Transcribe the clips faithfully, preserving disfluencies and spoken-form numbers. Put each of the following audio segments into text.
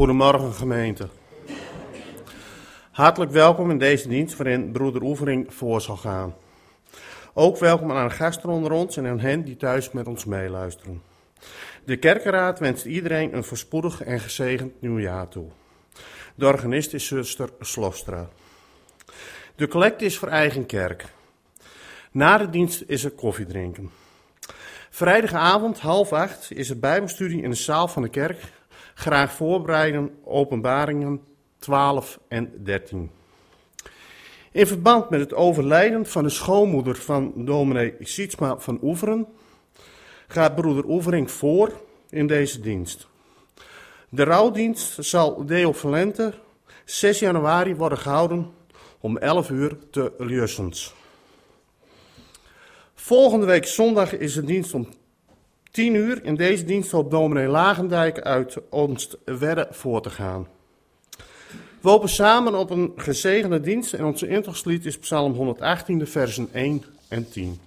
Goedemorgen gemeente. Hartelijk welkom in deze dienst waarin broeder Oevering voor zal gaan. Ook welkom aan de gasten onder ons en aan hen die thuis met ons meeluisteren. De kerkenraad wenst iedereen een voorspoedig en gezegend nieuwjaar toe. De organist is zuster Slofstra. De collecte is voor eigen kerk. Na de dienst is er koffie drinken. Vrijdagavond half acht is er bijbelstudie in de zaal van de kerk. Graag voorbereiden, Openbaringen twaalf en dertien. In verband met het overlijden van de schoonmoeder van dominee Sietsma van Oeveren gaat broeder Oevering voor in deze dienst. De rouwdienst zal Deo Valente zes januari worden gehouden om elf uur te Ljussens. Volgende week zondag is de dienst om tien uur. In deze dienst zal dominee Lagendijk uit Oostwedde voor te gaan. We hopen samen op een gezegende dienst en onze intochtlied is Psalm honderdachttien, de versen één en tien.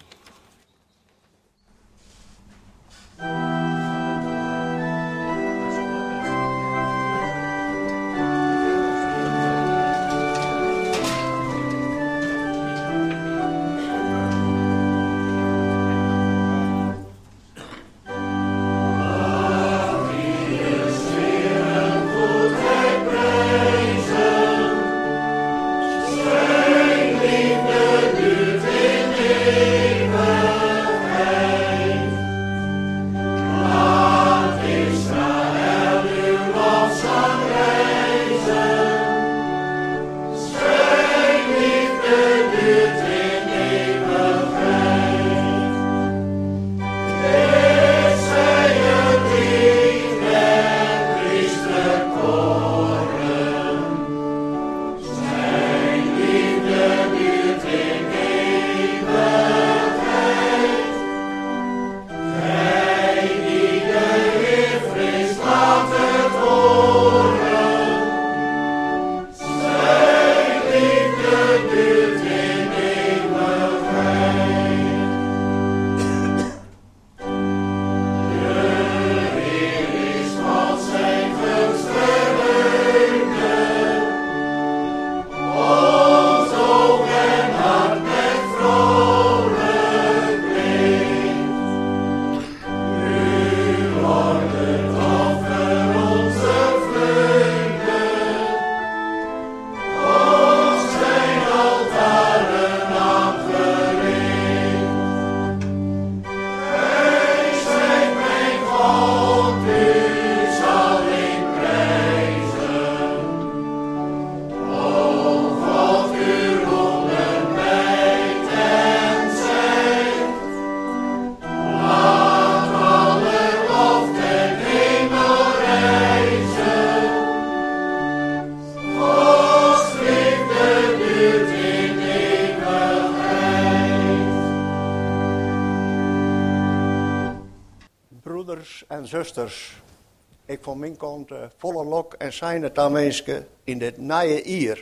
Zusters, ik van mijn kant uh, volle lok en zijn het aanwezig in dit nieuwe jaar.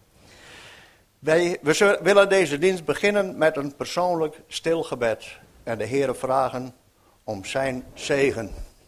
Wij we zullen, willen deze dienst beginnen met een persoonlijk stilgebed en de Heere vragen om zijn zegen.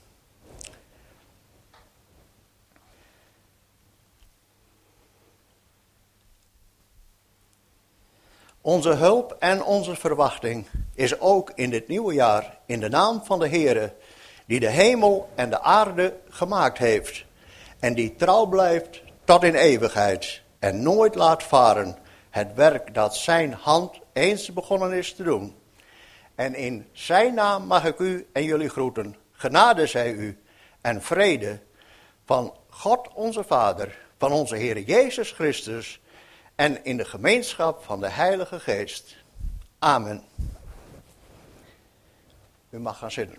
Onze hulp en onze verwachting is ook in dit nieuwe jaar in de naam van de Heere, die de hemel en de aarde gemaakt heeft en die trouw blijft tot in eeuwigheid en nooit laat varen het werk dat zijn hand eens begonnen is te doen. En in zijn naam mag ik u en jullie groeten, genade zij u en vrede van God onze Vader, van onze Heer Jezus Christus en in de gemeenschap van de Heilige Geest. Amen. U mag gaan zitten.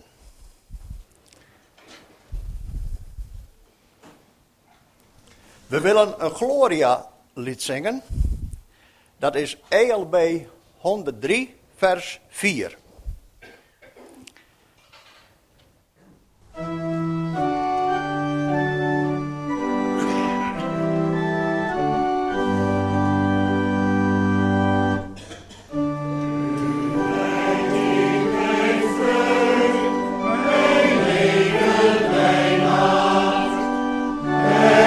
We willen een Gloria-lied zingen. Dat is E L B honderddrie, vers vier. Amen.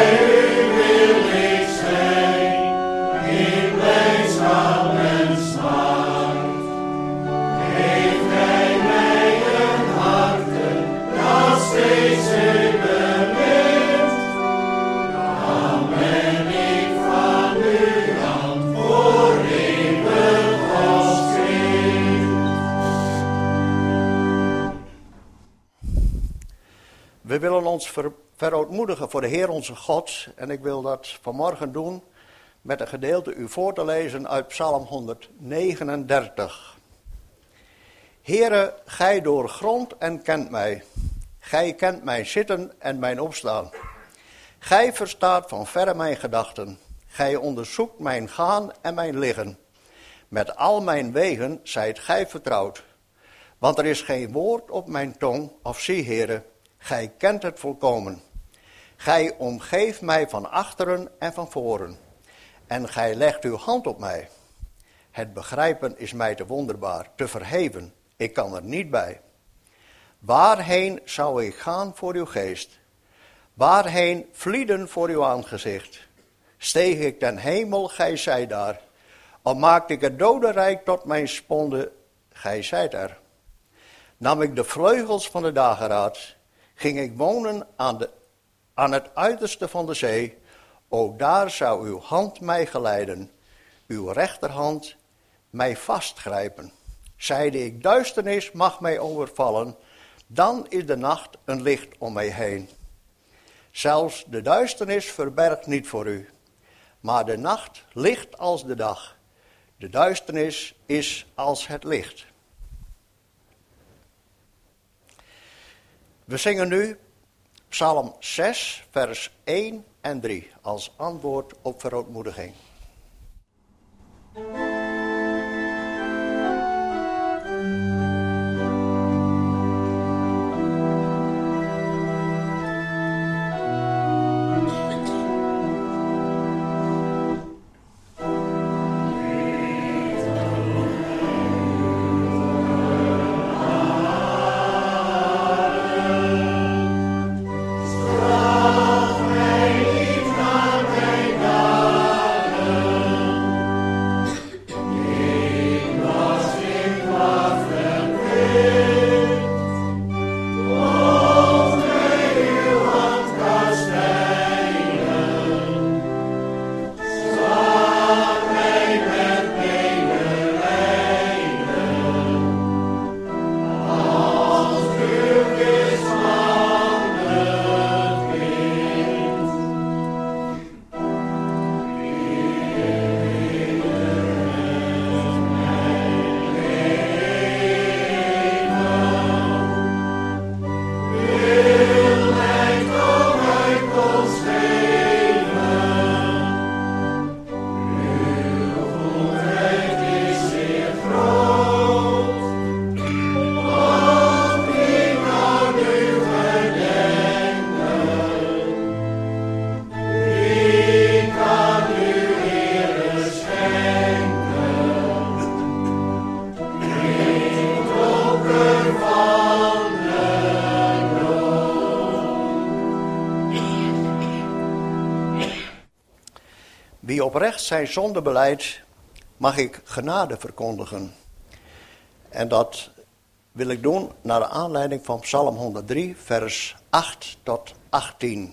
ons ver, verootmoedigen voor de Heer onze God. En ik wil dat vanmorgen doen met een gedeelte u voor te lezen uit Psalm honderdnegenendertig. Heere, gij doorgrondt en kent mij. Gij kent mijn zitten en mijn opstaan. Gij verstaat van verre mijn gedachten. Gij onderzoekt mijn gaan en mijn liggen. Met al mijn wegen zijt gij vertrouwd. Want er is geen woord op mijn tong, of zie, Heere, gij kent het volkomen. Gij omgeeft mij van achteren en van voren. En gij legt uw hand op mij. Het begrijpen is mij te wonderbaar, te verheven. Ik kan er niet bij. Waarheen zou ik gaan voor uw geest? Waarheen vlieden voor uw aangezicht? Steeg ik ten hemel, gij zijt daar. Of maakte ik het dodenrijk tot mijn sponde, gij zijt er. Nam ik de vleugels van de dageraad, ging ik wonen aan, de, aan het uiterste van de zee. Ook daar zou uw hand mij geleiden, uw rechterhand mij vastgrijpen. Zeide ik, duisternis mag mij overvallen, dan is de nacht een licht om mij heen. Zelfs de duisternis verbergt niet voor u, maar de nacht licht als de dag. De duisternis is als het licht. We zingen nu Psalm zes, vers één en drie als antwoord op verootmoediging. Wie oprecht zijn zonde belijdt, mag ik genade verkondigen. En dat wil ik doen naar de aanleiding van Psalm honderddrie, vers acht tot achttien.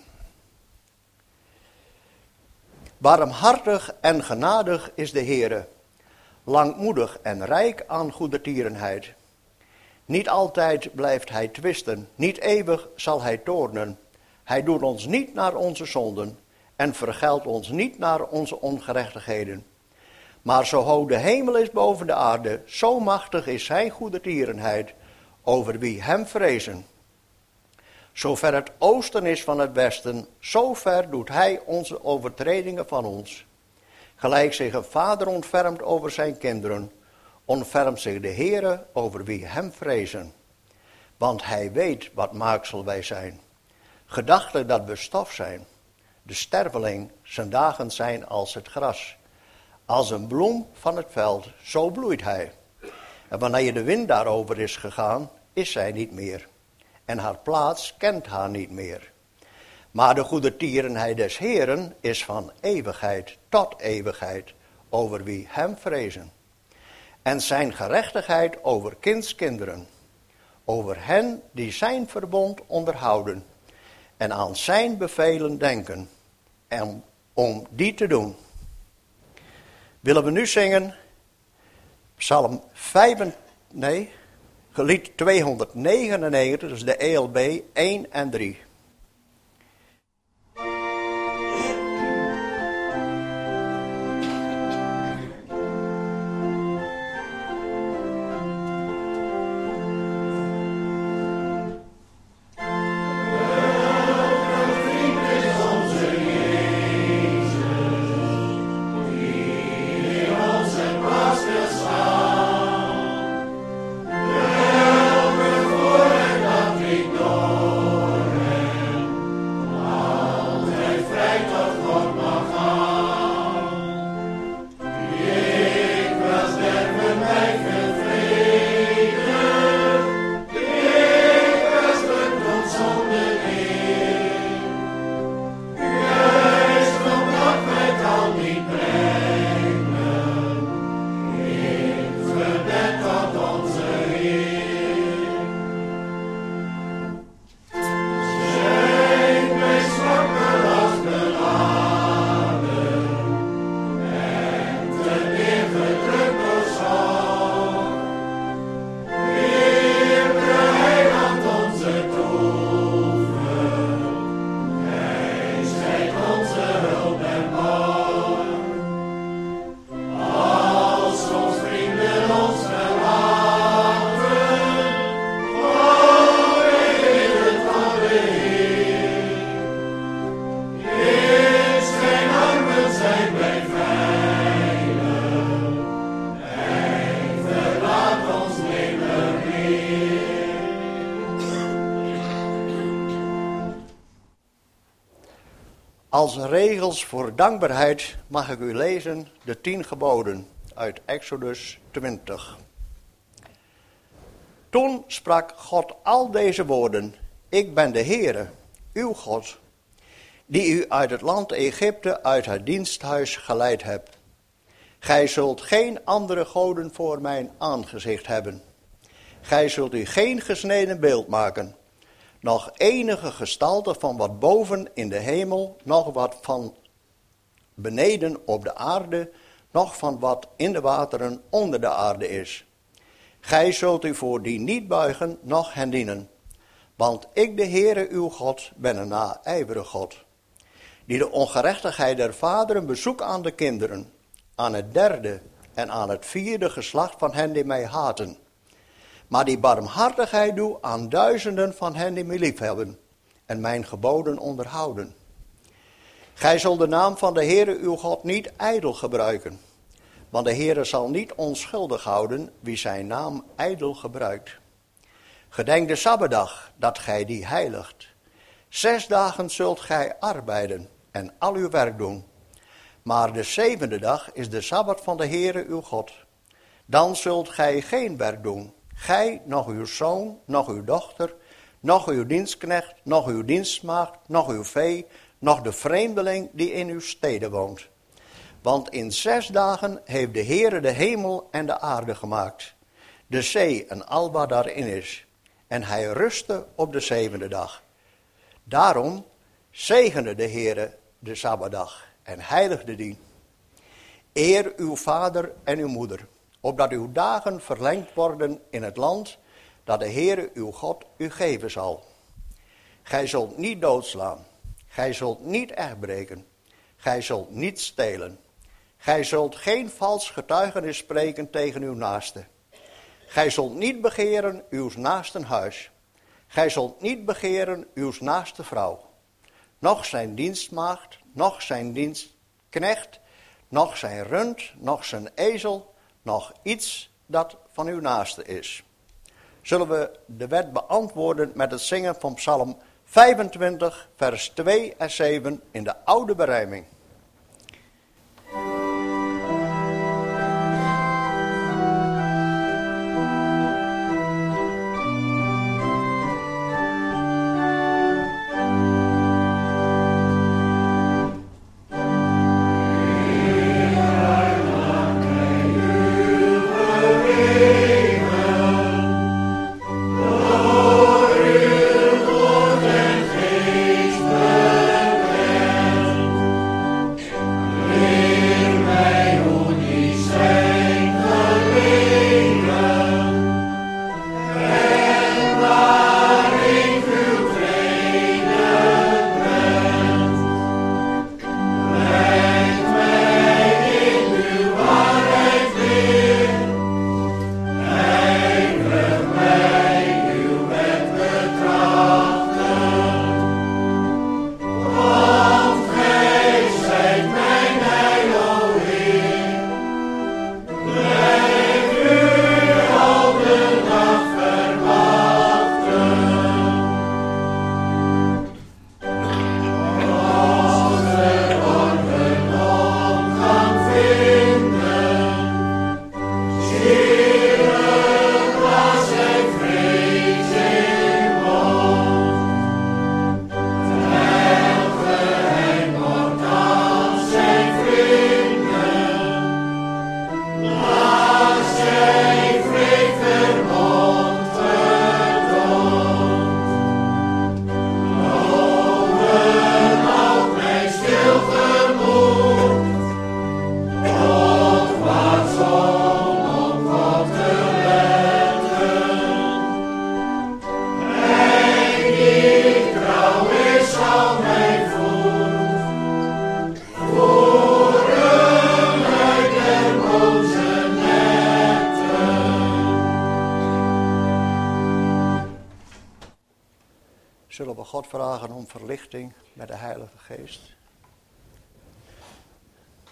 Barmhartig en genadig is de Heere, langmoedig en rijk aan goedertierenheid. Niet altijd blijft hij twisten, niet eeuwig zal hij toornen. Hij doet ons niet naar onze zonden en vergeldt ons niet naar onze ongerechtigheden. Maar zo hoog de hemel is boven de aarde, zo machtig is zijn goedertierenheid over wie hem vrezen. Zo ver het oosten is van het westen, zo ver doet hij onze overtredingen van ons. Gelijk zich een vader ontfermt over zijn kinderen, ontfermt zich de Heere over wie hem vrezen. Want hij weet wat maaksel wij zijn. Gedachte dat we stof zijn. De sterveling, zijn dagen zijn als het gras. Als een bloem van het veld, zo bloeit hij. En wanneer de wind daarover is gegaan, is zij niet meer. En haar plaats kent haar niet meer. Maar de goedertierenheid des Heeren is van eeuwigheid tot eeuwigheid, over wie hem vrezen. En zijn gerechtigheid over kindskinderen, over hen die zijn verbond onderhouden en aan zijn bevelen denken, en om die te doen. Willen we nu zingen Psalm vijf, nee, gelied tweehonderdnegenennegentig, dus de E L B één en drie. Als regels voor dankbaarheid mag ik u lezen de tien geboden uit Exodus twintig. Toen sprak God al deze woorden: Ik ben de Heere, uw God, die u uit het land Egypte, uit het diensthuis geleid hebt. Gij zult geen andere goden voor mijn aangezicht hebben. Gij zult u geen gesneden beeld maken, nog enige gestalte van wat boven in de hemel, nog wat van beneden op de aarde, nog van wat in de wateren onder de aarde is. Gij zult u voor die niet buigen, noch hen dienen. Want ik, de Heere uw God, ben een naijverige God, die de ongerechtigheid der vaderen bezoekt aan de kinderen, aan het derde en aan het vierde geslacht van hen die mij haten. Maar die barmhartigheid doe aan duizenden van hen die mij liefhebben en mijn geboden onderhouden. Gij zult de naam van de Heere uw God niet ijdel gebruiken, want de Heere zal niet onschuldig houden wie zijn naam ijdel gebruikt. Gedenk de Sabbatdag, dat gij die heiligt. Zes dagen zult gij arbeiden en al uw werk doen. Maar de zevende dag is de Sabbat van de Heere uw God. Dan zult gij geen werk doen, gij, nog uw zoon, nog uw dochter, nog uw dienstknecht, nog uw dienstmaagd, nog uw vee, nog de vreemdeling die in uw steden woont. Want in zes dagen heeft de Heere de hemel en de aarde gemaakt, de zee en al wat daarin is. En hij rustte op de zevende dag. Daarom zegende de Heere de Sabbatdag en heiligde die. Eer uw vader en uw moeder, opdat uw dagen verlengd worden in het land dat de Heere uw God u geven zal. Gij zult niet doodslaan, gij zult niet echtbreken, gij zult niet stelen. Gij zult geen vals getuigenis spreken tegen uw naaste. Gij zult niet begeren uw naasten huis. Gij zult niet begeren uw naaste vrouw. Noch zijn dienstmaagd, noch zijn dienstknecht, noch zijn rund, noch zijn ezel, nog iets dat van uw naaste is. Zullen we de wet beantwoorden met het zingen van Psalm vijfentwintig, vers twee en zeven in de oude berijming. Zullen we God vragen om verlichting met de Heilige Geest?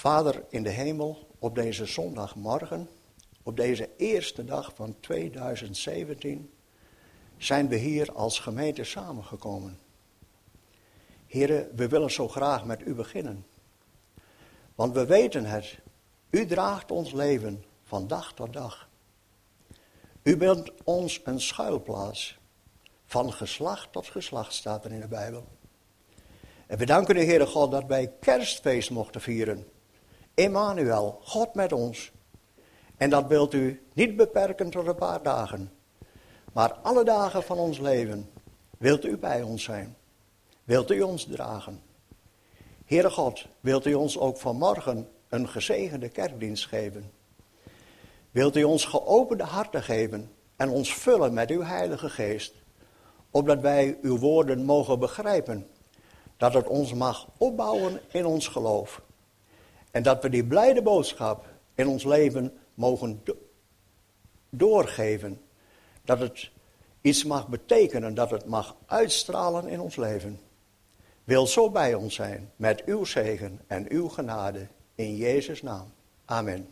Vader in de hemel, op deze zondagmorgen, op deze eerste dag van tweeduizend zeventien, zijn we hier als gemeente samengekomen. Heren, we willen zo graag met u beginnen. Want we weten het, u draagt ons leven van dag tot dag. U bent ons een schuilplaats. Van geslacht tot geslacht staat er in de Bijbel. En we danken de Heere God dat wij kerstfeest mochten vieren. Emmanuel, God met ons. En dat wilt u niet beperken tot een paar dagen. Maar alle dagen van ons leven wilt u bij ons zijn. Wilt u ons dragen. Heere God, wilt u ons ook vanmorgen een gezegende kerkdienst geven. Wilt u ons geopende harten geven en ons vullen met uw Heilige Geest. Opdat wij uw woorden mogen begrijpen. Dat het ons mag opbouwen in ons geloof. En dat we die blijde boodschap in ons leven mogen do- doorgeven. Dat het iets mag betekenen, dat het mag uitstralen in ons leven. Wil zo bij ons zijn met uw zegen en uw genade in Jezus' naam. Amen.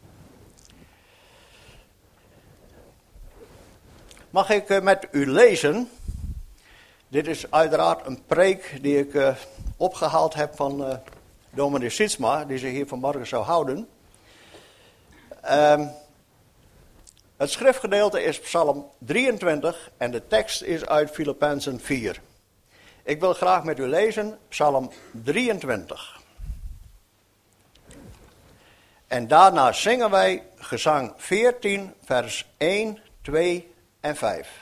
Mag ik met u lezen? Dit is uiteraard een preek die ik uh, opgehaald heb van uh, dominee Sietsma, die zich hier vanmorgen zou houden. Um, het schriftgedeelte is Psalm drieëntwintig en de tekst is uit Filippenzen vier. Ik wil graag met u lezen Psalm drieëntwintig. En daarna zingen wij gezang veertien, vers één, twee en vijf.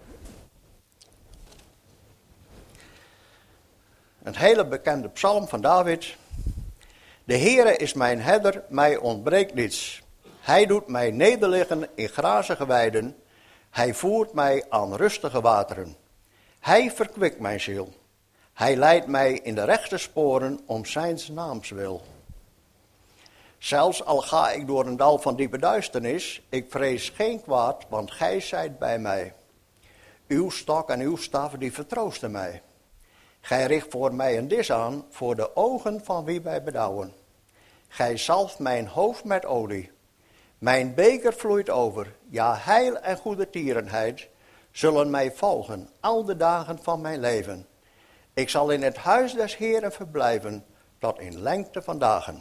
Een hele bekende psalm van David. De Heere is mijn herder, mij ontbreekt niets. Hij doet mij nederliggen in grazige weiden. Hij voert mij aan rustige wateren. Hij verkwikt mijn ziel. Hij leidt mij in de rechte sporen om zijns naams wil. Zelfs al ga ik door een dal van diepe duisternis, ik vrees geen kwaad, want gij zijt bij mij. Uw stok en uw staf die vertroosten mij. Gij richt voor mij een dis aan, voor de ogen van wie wij bedauwen. Gij zalft mijn hoofd met olie. Mijn beker vloeit over, ja, heil en goede tierenheid zullen mij volgen al de dagen van mijn leven. Ik zal in het huis des Heeren verblijven, tot in lengte van dagen.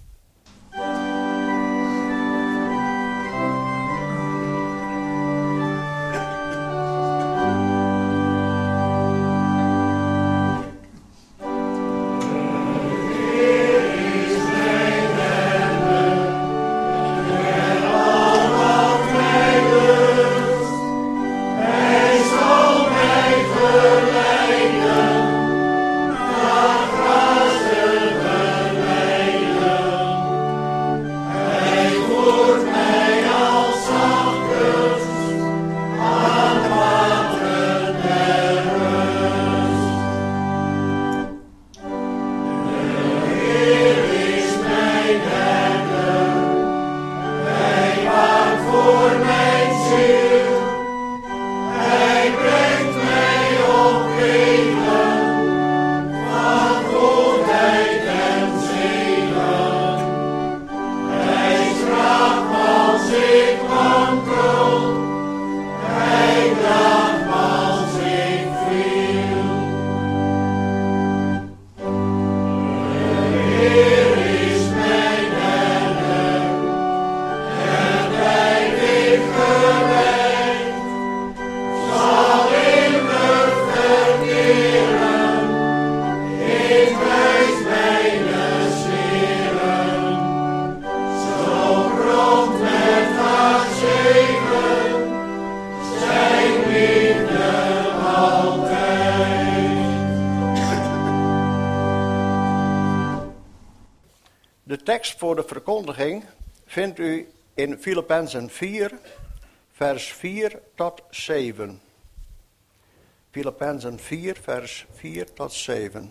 De tekst voor de verkondiging vindt u in Filippenzen vier, vers vier tot zeven. Filippenzen vier, vers vier tot zeven.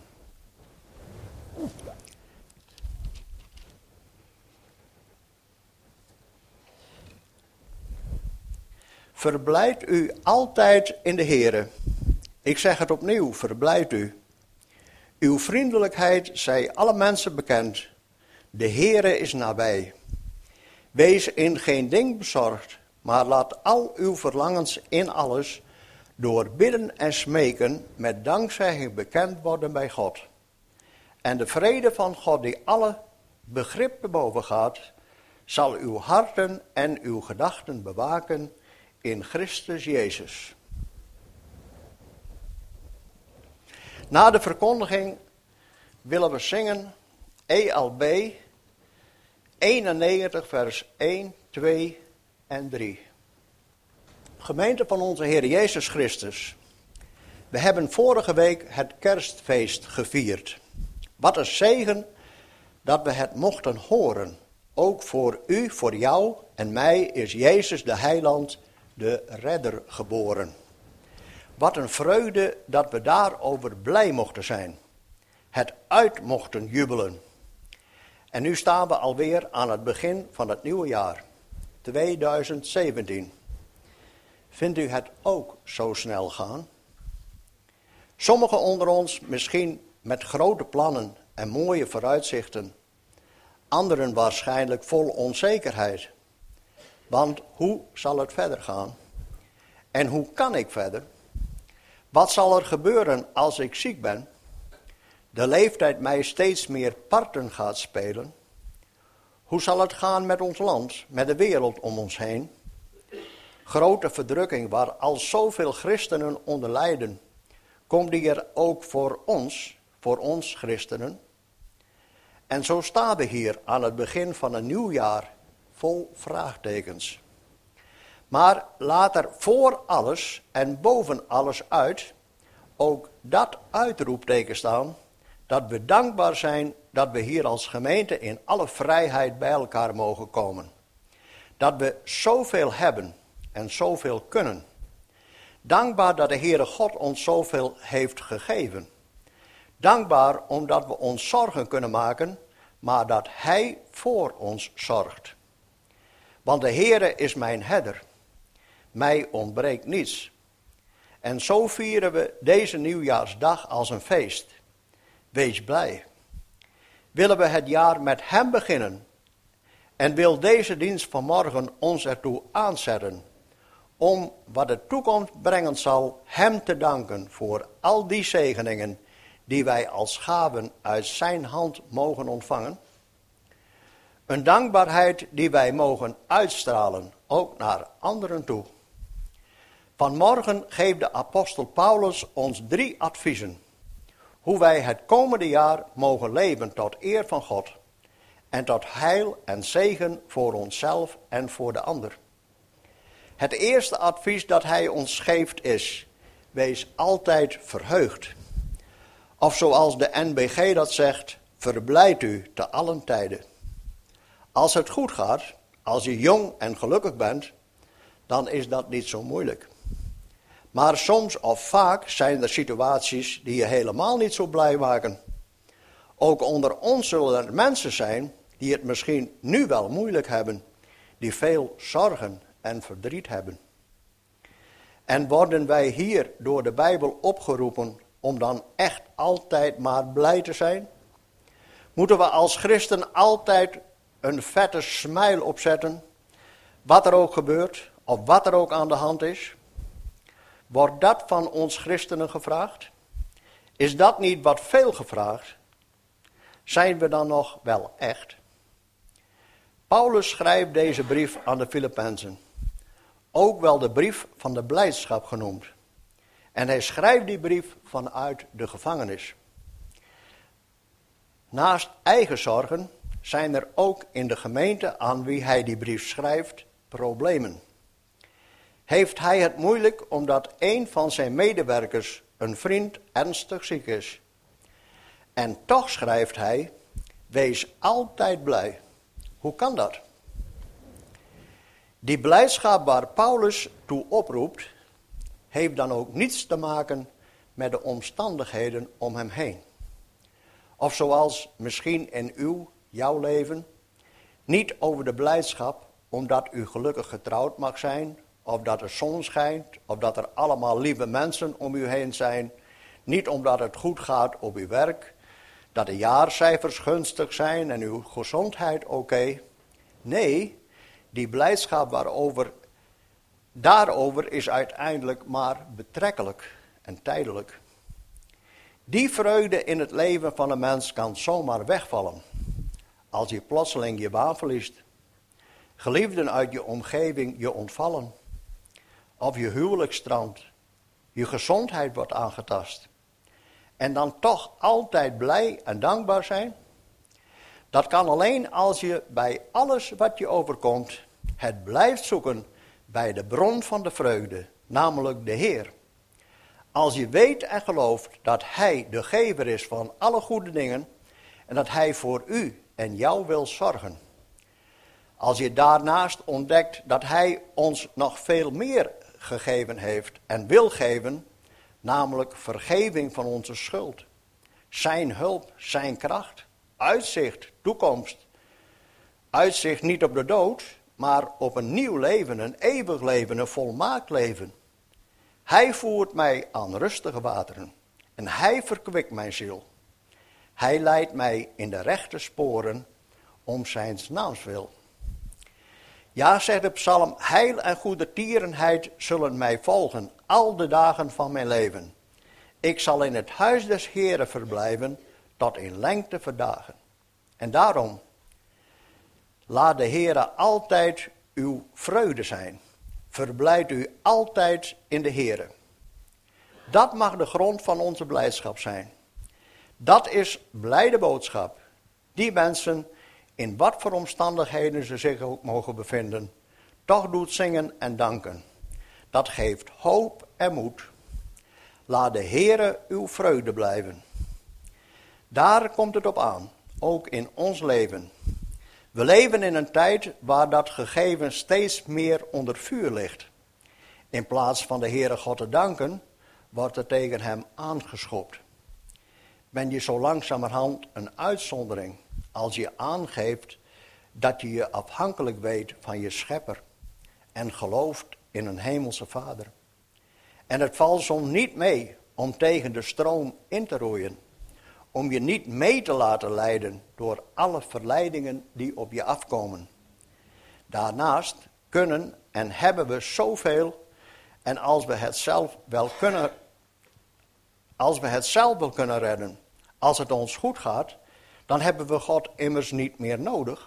Verblijd u altijd in de Heere. Ik zeg het opnieuw, verblijd u. Uw vriendelijkheid zij alle mensen bekend. De Heere is nabij. Wees in geen ding bezorgd, maar laat al uw verlangens in alles door bidden en smeken met dankzegging bekend worden bij God. En de vrede van God die alle begrip te boven gaat, zal uw harten en uw gedachten bewaken in Christus Jezus. Na de verkondiging willen we zingen E L B eenennegentig vers één, twee en drie. Gemeente van onze Heer Jezus Christus. We hebben vorige week het kerstfeest gevierd. Wat een zegen dat we het mochten horen. Ook voor u, voor jou en mij is Jezus de Heiland, de Redder, geboren. Wat een vreugde dat we daarover blij mochten zijn. Het uit mochten jubelen. En nu staan we alweer aan het begin van het nieuwe jaar, tweeduizend zeventien. Vindt u het ook zo snel gaan? Sommigen onder ons misschien met grote plannen en mooie vooruitzichten. Anderen waarschijnlijk vol onzekerheid. Want hoe zal het verder gaan? En hoe kan ik verder? Wat zal er gebeuren als ik ziek ben? De leeftijd mij steeds meer parten gaat spelen. Hoe zal het gaan met ons land, met de wereld om ons heen? Grote verdrukking waar al zoveel christenen onder lijden. Komt die er ook voor ons, voor ons christenen? En zo staan we hier aan het begin van een nieuw jaar vol vraagtekens. Maar laat er voor alles en boven alles uit ook dat uitroepteken staan, dat we dankbaar zijn dat we hier als gemeente in alle vrijheid bij elkaar mogen komen. Dat we zoveel hebben en zoveel kunnen. Dankbaar dat de Heere God ons zoveel heeft gegeven. Dankbaar omdat we ons zorgen kunnen maken, maar dat Hij voor ons zorgt. Want de Heere is mijn herder. Mij ontbreekt niets. En zo vieren we deze nieuwjaarsdag als een feest. Wees blij. Willen we het jaar met Hem beginnen? En wil deze dienst vanmorgen ons ertoe aanzetten om wat de toekomst brengen zal Hem te danken voor al die zegeningen die wij als gaven uit Zijn hand mogen ontvangen? Een dankbaarheid die wij mogen uitstralen, ook naar anderen toe. Vanmorgen geeft de apostel Paulus ons drie adviezen. Hoe wij het komende jaar mogen leven tot eer van God. En tot heil en zegen voor onszelf en voor de ander. Het eerste advies dat hij ons geeft is: wees altijd verheugd. Of zoals de N B G dat zegt, verblijd u te allen tijden. Als het goed gaat, als je jong en gelukkig bent, dan is dat niet zo moeilijk. Maar soms of vaak zijn er situaties die je helemaal niet zo blij maken. Ook onder ons zullen er mensen zijn die het misschien nu wel moeilijk hebben, die veel zorgen en verdriet hebben. En worden wij hier door de Bijbel opgeroepen om dan echt altijd maar blij te zijn? Moeten we als christen altijd een vette smile opzetten, wat er ook gebeurt of wat er ook aan de hand is? Wordt dat van ons christenen gevraagd? Is dat niet wat veel gevraagd? Zijn we dan nog wel echt? Paulus schrijft deze brief aan de Filippenzen. Ook wel de brief van de blijdschap genoemd. En hij schrijft die brief vanuit de gevangenis. Naast eigen zorgen zijn er ook in de gemeente aan wie hij die brief schrijft problemen. Heeft hij het moeilijk omdat een van zijn medewerkers, een vriend, ernstig ziek is? En toch schrijft hij, wees altijd blij. Hoe kan dat? Die blijdschap waar Paulus toe oproept, heeft dan ook niets te maken met de omstandigheden om hem heen. Of zoals misschien in uw, jouw leven, niet over de blijdschap omdat u gelukkig getrouwd mag zijn, of dat de zon schijnt, of dat er allemaal lieve mensen om u heen zijn, niet omdat het goed gaat op uw werk, dat de jaarcijfers gunstig zijn en uw gezondheid oké. Nee, die blijdschap waarover, daarover is uiteindelijk maar betrekkelijk en tijdelijk. Die vreugde in het leven van een mens kan zomaar wegvallen als je plotseling je baan verliest. Geliefden uit je omgeving je ontvallen. Of je huwelijk strandt. Je gezondheid wordt aangetast. En dan toch altijd blij en dankbaar zijn. Dat kan alleen als je bij alles wat je overkomt het blijft zoeken bij de bron van de vreugde, namelijk de Heer. Als je weet en gelooft dat Hij de gever is van alle goede dingen en dat Hij voor u en jou wil zorgen. Als je daarnaast ontdekt dat Hij ons nog veel meer gegeven heeft en wil geven, namelijk vergeving van onze schuld, zijn hulp, zijn kracht, uitzicht, toekomst. Uitzicht niet op de dood, maar op een nieuw leven, een eeuwig leven, een volmaakt leven. Hij voert mij aan rustige wateren en Hij verkwikt mijn ziel. Hij leidt mij in de rechte sporen om zijn naams wil. Ja, zegt de psalm, heil en goedertierenheid zullen mij volgen al de dagen van mijn leven. Ik zal in het huis des Heeren verblijven tot in lengte verdagen. En daarom, laat de Heere altijd uw vreugde zijn. Verblijd u altijd in de Heere. Dat mag de grond van onze blijdschap zijn. Dat is blijde boodschap. Die mensen, in wat voor omstandigheden ze zich ook mogen bevinden, toch doet zingen en danken. Dat geeft hoop en moed. Laat de Heere uw vreugde blijven. Daar komt het op aan, ook in ons leven. We leven in een tijd waar dat gegeven steeds meer onder vuur ligt. In plaats van de Heere God te danken, wordt er tegen hem aangeschopt. Ben je zo langzamerhand een uitzondering als je aangeeft dat je je afhankelijk weet van je schepper en gelooft in een hemelse vader. En het valt soms niet mee om tegen de stroom in te roeien, om je niet mee te laten leiden door alle verleidingen die op je afkomen. Daarnaast kunnen en hebben we zoveel, en als we het zelf wel kunnen, als we het zelf wel kunnen redden, als het ons goed gaat, dan hebben we God immers niet meer nodig.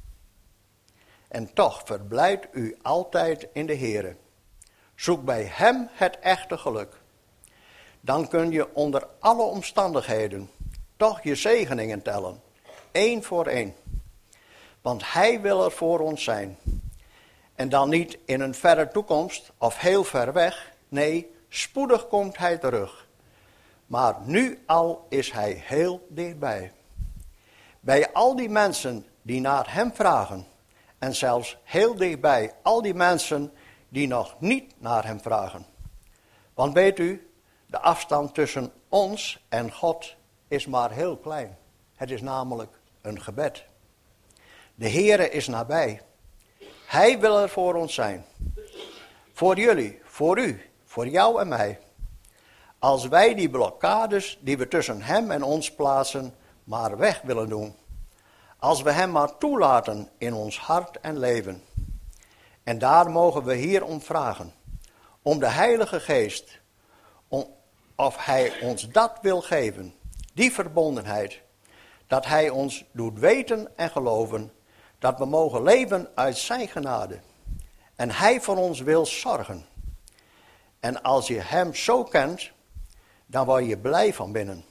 En toch verblijdt u altijd in de Heere. Zoek bij Hem het echte geluk. Dan kun je onder alle omstandigheden toch je zegeningen tellen, één voor één. Want Hij wil er voor ons zijn. En dan niet in een verre toekomst of heel ver weg, nee, spoedig komt Hij terug. Maar nu al is Hij heel dichtbij. Bij al die mensen die naar Hem vragen, en zelfs heel dichtbij al die mensen die nog niet naar Hem vragen. Want weet u, de afstand tussen ons en God is maar heel klein. Het is namelijk een gebed. De Heere is nabij. Hij wil er voor ons zijn. Voor jullie, voor u, voor jou en mij. Als wij die blokkades die we tussen Hem en ons plaatsen, maar weg willen doen. Als we Hem maar toelaten in ons hart en leven. En daar mogen we hier om vragen. Om de Heilige Geest. Om, of Hij ons dat wil geven. Die verbondenheid. Dat Hij ons doet weten en geloven. Dat we mogen leven uit zijn genade. En Hij voor ons wil zorgen. En als je Hem zo kent, dan word je blij van binnen.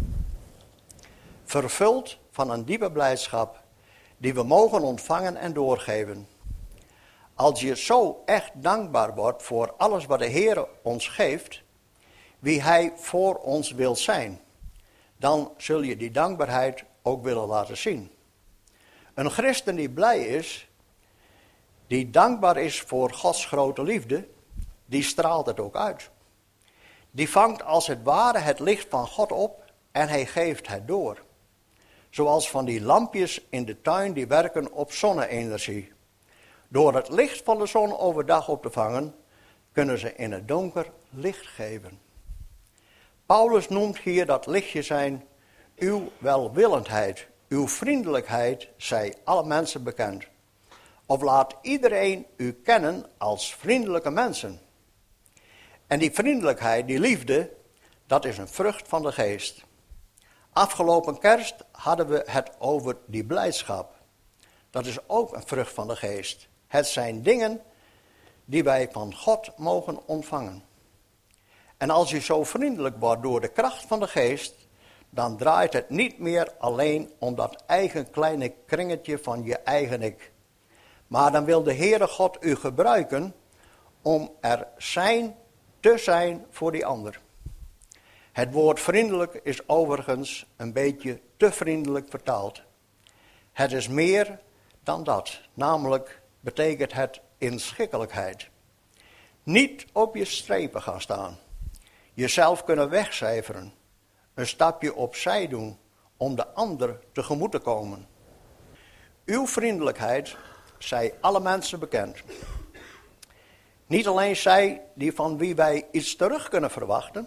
Vervuld van een diepe blijdschap die we mogen ontvangen en doorgeven. Als je zo echt dankbaar wordt voor alles wat de Heer ons geeft, wie Hij voor ons wil zijn, dan zul je die dankbaarheid ook willen laten zien. Een christen die blij is, die dankbaar is voor Gods grote liefde, die straalt het ook uit. Die vangt als het ware het licht van God op en hij geeft het door. Zoals van die lampjes in de tuin die werken op zonne-energie. Door het licht van de zon overdag op te vangen, kunnen ze in het donker licht geven. Paulus noemt hier dat lichtje zijn Uw welwillendheid, uw vriendelijkheid zij alle mensen bekend. Of laat iedereen u kennen als vriendelijke mensen. En die vriendelijkheid, die liefde, dat is een vrucht van de geest. Afgelopen kerst hadden we het over die blijdschap. Dat is ook een vrucht van de geest. Het zijn dingen die wij van God mogen ontvangen. En als je zo vriendelijk wordt door de kracht van de geest, dan draait het niet meer alleen om dat eigen kleine kringetje van je eigen ik. Maar dan wil de Heere God u gebruiken om er zijn, te zijn voor die ander. Het woord vriendelijk is overigens een beetje te vriendelijk vertaald. Het is meer dan dat, namelijk betekent het inschikkelijkheid. Niet op je strepen gaan staan, jezelf kunnen wegcijferen, een stapje opzij doen om de ander tegemoet te komen. Uw vriendelijkheid zij alle mensen bekend. Niet alleen zij die van wie wij iets terug kunnen verwachten.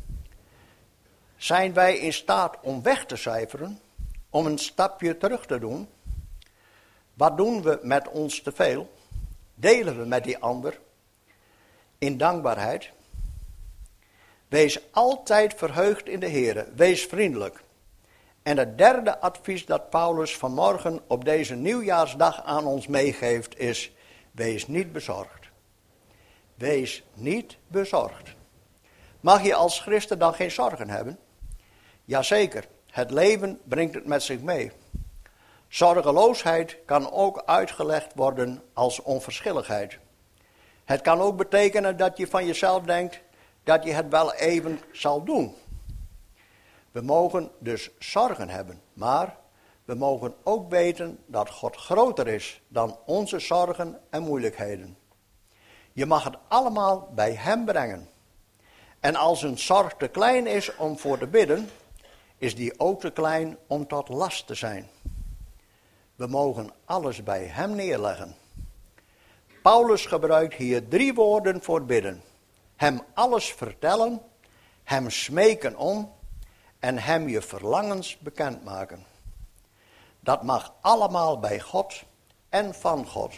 Zijn wij in staat om weg te cijferen, om een stapje terug te doen? Wat doen we met ons te veel? Delen we met die ander in dankbaarheid? Wees altijd verheugd in de Heere, wees vriendelijk. En het derde advies dat Paulus vanmorgen op deze nieuwjaarsdag aan ons meegeeft is, wees niet bezorgd. Wees niet bezorgd. Mag je als christen dan geen zorgen hebben? Jazeker, het leven brengt het met zich mee. Zorgeloosheid kan ook uitgelegd worden als onverschilligheid. Het kan ook betekenen dat je van jezelf denkt dat je het wel even zal doen. We mogen dus zorgen hebben, maar we mogen ook weten dat God groter is dan onze zorgen en moeilijkheden. Je mag het allemaal bij Hem brengen. En als een zorg te klein is om voor te bidden, is die ook te klein om tot last te zijn. We mogen alles bij Hem neerleggen. Paulus gebruikt hier drie woorden voor bidden. Hem alles vertellen, Hem smeken om en Hem je verlangens bekendmaken. Dat mag allemaal bij God en van God.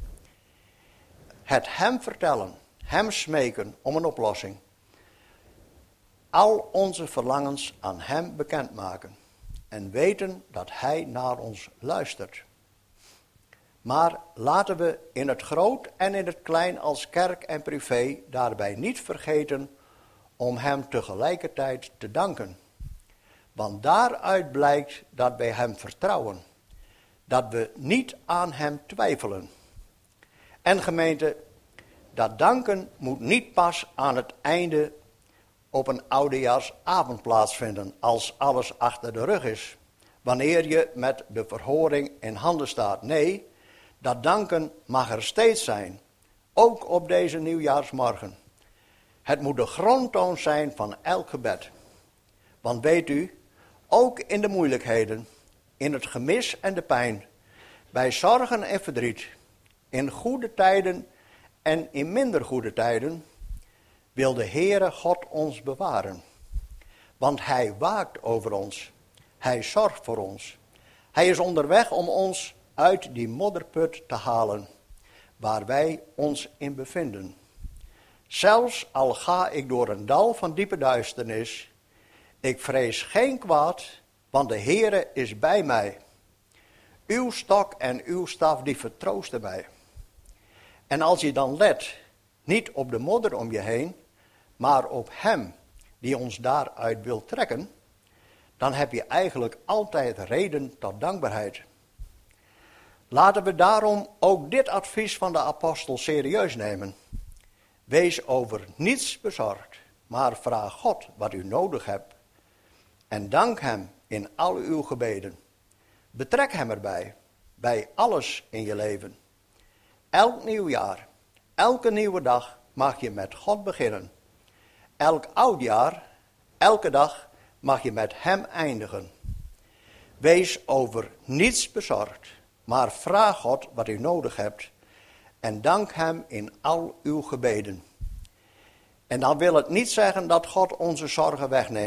Het Hem vertellen, Hem smeken om een oplossing. Al onze verlangens aan Hem bekendmaken. En weten dat Hij naar ons luistert. Maar laten we in het groot en in het klein als kerk en privé daarbij niet vergeten om Hem tegelijkertijd te danken. Want daaruit blijkt dat wij Hem vertrouwen. Dat we niet aan Hem twijfelen. En gemeente, dat danken moet niet pas aan het einde op een oudejaarsavond plaatsvinden, als alles achter de rug is. Wanneer je met de verhoring in handen staat. Nee, dat danken mag er steeds zijn. Ook op deze nieuwjaarsmorgen. Het moet de grondtoon zijn van elk gebed. Want weet u, ook in de moeilijkheden, in het gemis en de pijn, bij zorgen en verdriet, in goede tijden en in minder goede tijden, wil de Heere God ons bewaren. Want Hij waakt over ons. Hij zorgt voor ons. Hij is onderweg om ons uit die modderput te halen, waar wij ons in bevinden. Zelfs al ga ik door een dal van diepe duisternis, ik vrees geen kwaad, want de Heere is bij mij. Uw stok en uw staf die vertroosten mij. En als je dan let, niet op de modder om je heen, maar op Hem die ons daaruit wil trekken, dan heb je eigenlijk altijd reden tot dankbaarheid. Laten we daarom ook dit advies van de apostel serieus nemen. Wees over niets bezorgd, maar vraag God wat u nodig hebt. En dank Hem in al uw gebeden. Betrek Hem erbij, bij alles in je leven. Elk nieuw jaar, elke nieuwe dag mag je met God beginnen. Elk oud jaar, elke dag mag je met Hem eindigen. Wees over niets bezorgd, maar vraag God wat u nodig hebt en dank Hem in al uw gebeden. En dan wil het niet zeggen dat God onze zorgen wegneemt.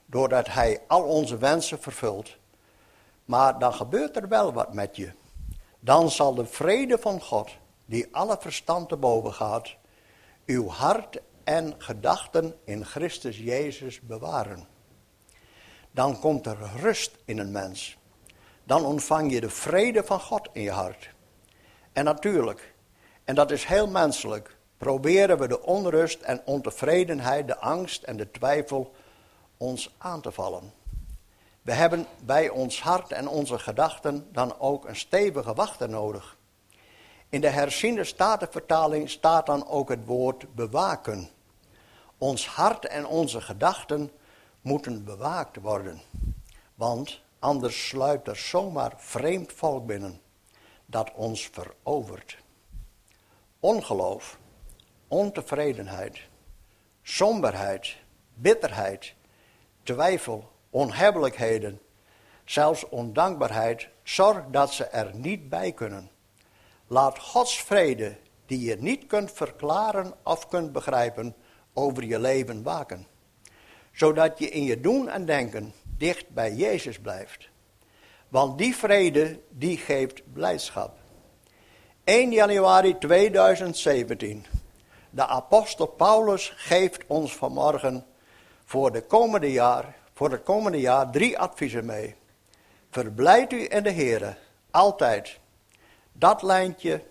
doordat hij al onze wensen vervult. Maar dan gebeurt er wel wat met je. Dan zal de vrede van God, die alle verstand te boven gaat, uw hart en gedachten in Christus Jezus bewaren. Dan komt er rust in een mens. Dan ontvang je de vrede van God in je hart. En natuurlijk, en dat is heel menselijk, proberen we de onrust en ontevredenheid, de angst en de twijfel ons aan te vallen. We hebben bij ons hart en onze gedachten dan ook een stevige wachter nodig. In de herziende statenvertaling staat dan ook het woord bewaken. Ons hart en onze gedachten moeten bewaakt worden. Want anders sluipt er zomaar vreemd volk binnen dat ons verovert. Ongeloof, ontevredenheid, somberheid, bitterheid, twijfel, onhebbelijkheden, zelfs ondankbaarheid, zorg dat ze er niet bij kunnen. Laat Gods vrede, die je niet kunt verklaren of kunt begrijpen, over je leven waken. Zodat je in je doen en denken dicht bij Jezus blijft. Want die vrede, die geeft blijdschap. eerste januari tweeduizend zeventien. De apostel Paulus geeft ons vanmorgen voor, de komende jaar, voor het komende jaar drie adviezen mee. Verblijd u in de Here, altijd. Dat lijntje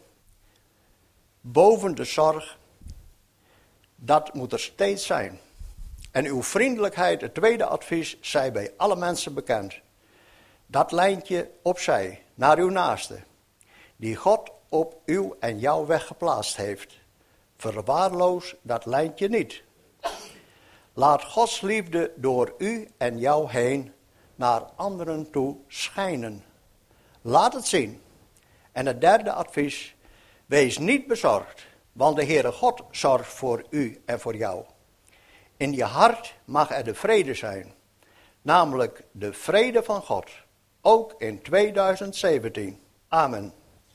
boven de zorg, dat moet er steeds zijn. En uw vriendelijkheid, het tweede advies, zij bij alle mensen bekend. Dat lijntje opzij, naar uw naaste, die God op uw en jouw weg geplaatst heeft. Verwaarloos dat lijntje niet. Laat Gods liefde door u en jou heen naar anderen toe schijnen. Laat het zien. En het derde advies, wees niet bezorgd, want de Heere God zorgt voor u en voor jou. In je hart mag er de vrede zijn, namelijk de vrede van God, ook in tweeduizend zeventien. Amen.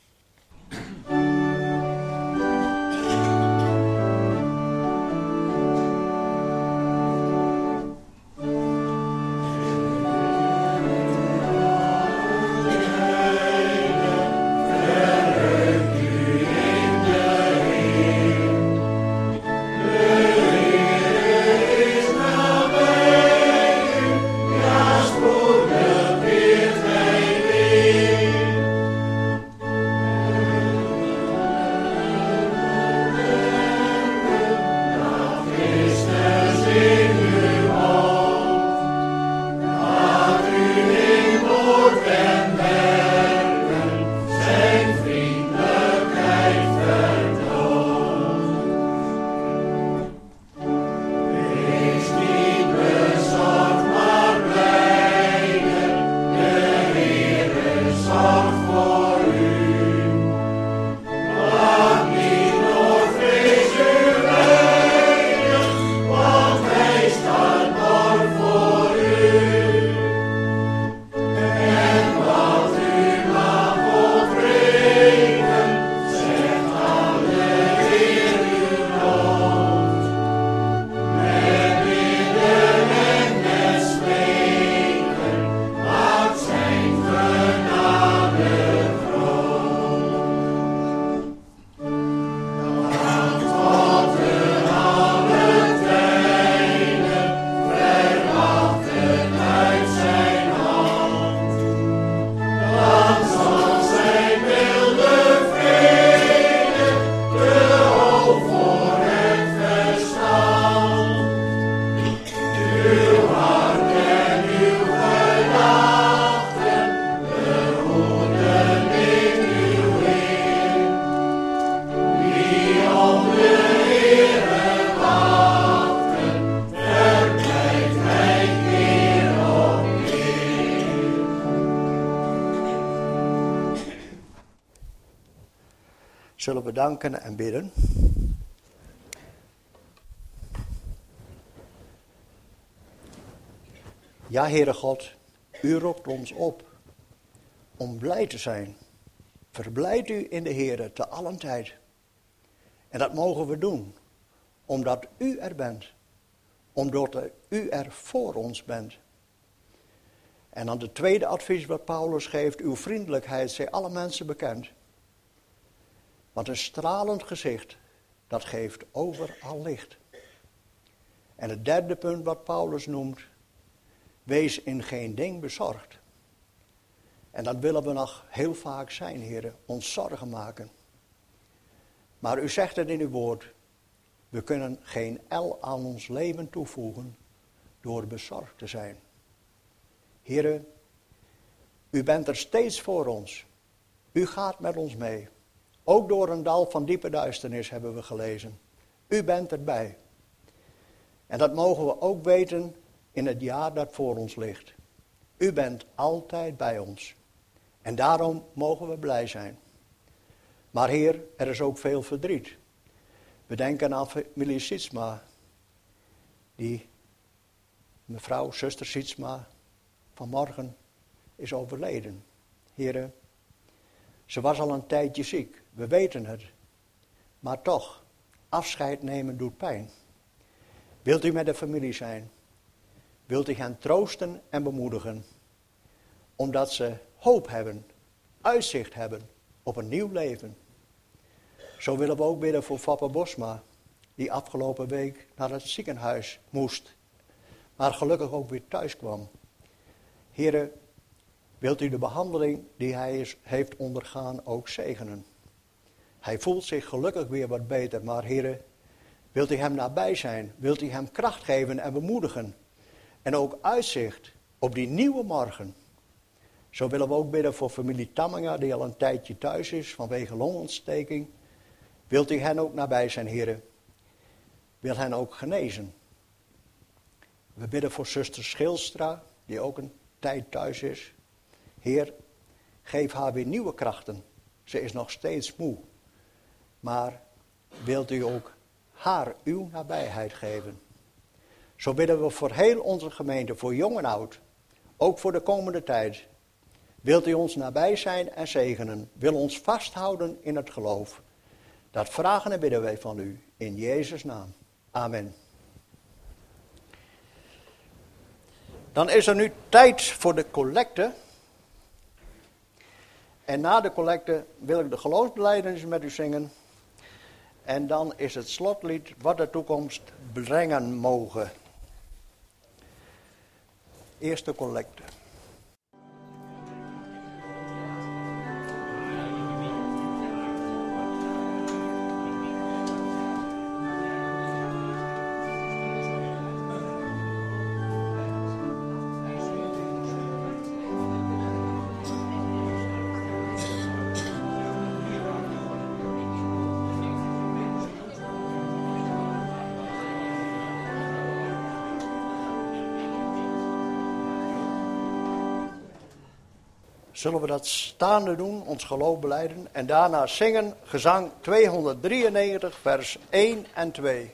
Zullen we danken en bidden. Ja, Heere God, u roept ons op om blij te zijn. Verblijd u in de Heere te allen tijd. En dat mogen we doen, omdat u er bent. omdat u er voor ons bent. En dan de tweede advies wat Paulus geeft, uw vriendelijkheid zij alle mensen bekend. Want een stralend gezicht, dat geeft overal licht. En het derde punt wat Paulus noemt, wees in geen ding bezorgd. En dat willen we nog heel vaak zijn, heren, ons zorgen maken. Maar u zegt het in uw woord, we kunnen geen el aan ons leven toevoegen door bezorgd te zijn. Heren, u bent er steeds voor ons. U gaat met ons mee. Ook door een dal van diepe duisternis hebben we gelezen. U bent erbij. En dat mogen we ook weten in het jaar dat voor ons ligt. U bent altijd bij ons. En daarom mogen we blij zijn. Maar Heer, er is ook veel verdriet. We denken aan familie Sietsma. Die mevrouw, zuster Sietsma, vanmorgen is overleden. Heer, ze was al een tijdje ziek. We weten het. Maar toch, afscheid nemen doet pijn. Wilt u met de familie zijn? Wilt u hen troosten en bemoedigen? Omdat ze hoop hebben, uitzicht hebben op een nieuw leven. Zo willen we ook bidden voor Papa Bosma, die afgelopen week naar het ziekenhuis moest, maar gelukkig ook weer thuis kwam. Heren, wilt u de behandeling die hij is, heeft ondergaan ook zegenen? Hij voelt zich gelukkig weer wat beter, maar heren, wilt u hem nabij zijn? Wilt u hem kracht geven en bemoedigen? En ook uitzicht op die nieuwe morgen. Zo willen we ook bidden voor familie Tamminga, die al een tijdje thuis is vanwege longontsteking. Wilt u hen ook nabij zijn, heren? Wil hen ook genezen? We bidden voor zuster Schilstra, die ook een tijd thuis is. Heer, geef haar weer nieuwe krachten. Ze is nog steeds moe. Maar wilt u ook haar uw nabijheid geven? Zo bidden we voor heel onze gemeente, voor jong en oud. Ook voor de komende tijd. Wilt u ons nabij zijn en zegenen? Wil ons vasthouden in het geloof? Dat vragen en bidden wij van u. In Jezus' naam. Amen. Dan is er nu tijd voor de collecte. En na de collecte wil ik de geloofsbelijdenis met u zingen. En dan is het slotlied wat de toekomst brengen mogen. Eerste collecte. Zullen we dat staande doen, ons geloof belijden en daarna zingen gezang tweehonderddrieënnegentig vers één en twee.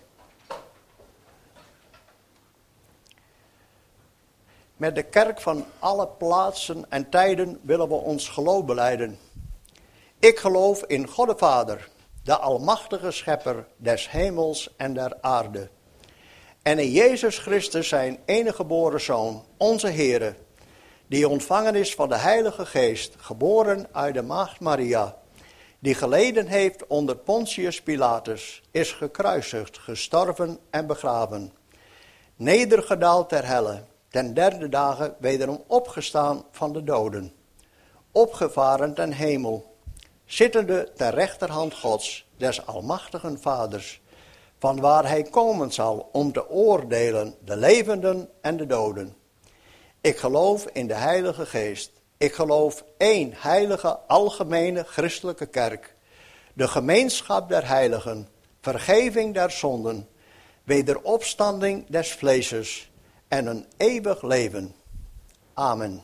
Met de kerk van alle plaatsen en tijden willen we ons geloof belijden. Ik geloof in God de Vader, de almachtige schepper des hemels en der aarde. En in Jezus Christus zijn enige geboren Zoon, onze Heere, die ontvangen is van de Heilige Geest, geboren uit de Maagd Maria, die geleden heeft onder Pontius Pilatus, is gekruisigd, gestorven en begraven, nedergedaald ter helle, ten derde dagen wederom opgestaan van de doden, opgevaren ten hemel, zittende ter rechterhand Gods, des almachtigen Vaders, van waar hij komen zal om te oordelen de levenden en de doden. Ik geloof in de Heilige Geest. Ik geloof één heilige, algemene christelijke kerk. De gemeenschap der heiligen, vergeving der zonden, wederopstanding des vleeses en een eeuwig leven. Amen.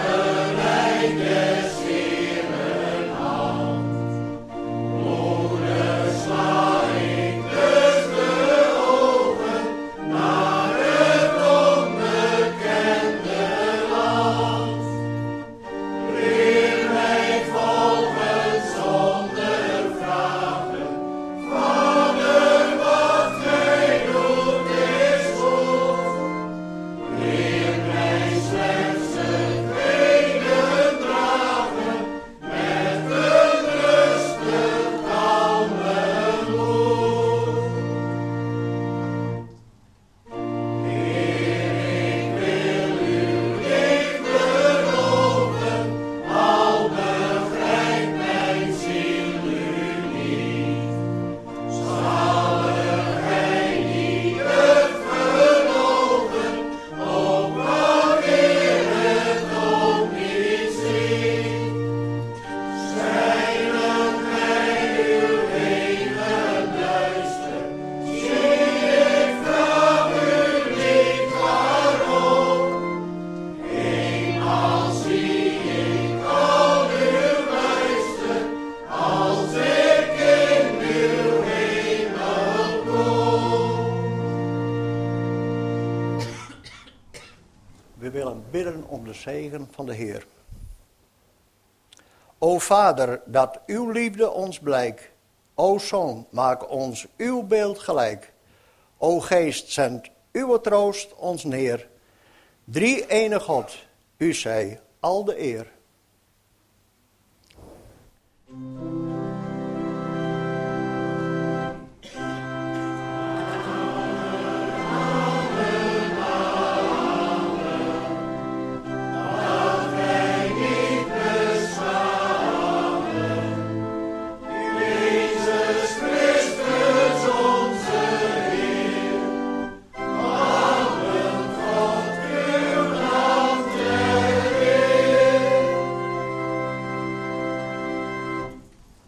Moeder We willen bidden om de zegen van de Heer. O Vader, dat uw liefde ons blijkt. O Zoon, maak ons uw beeld gelijk. O Geest, zend uw troost ons neer. Drie ene God, u zij al de eer.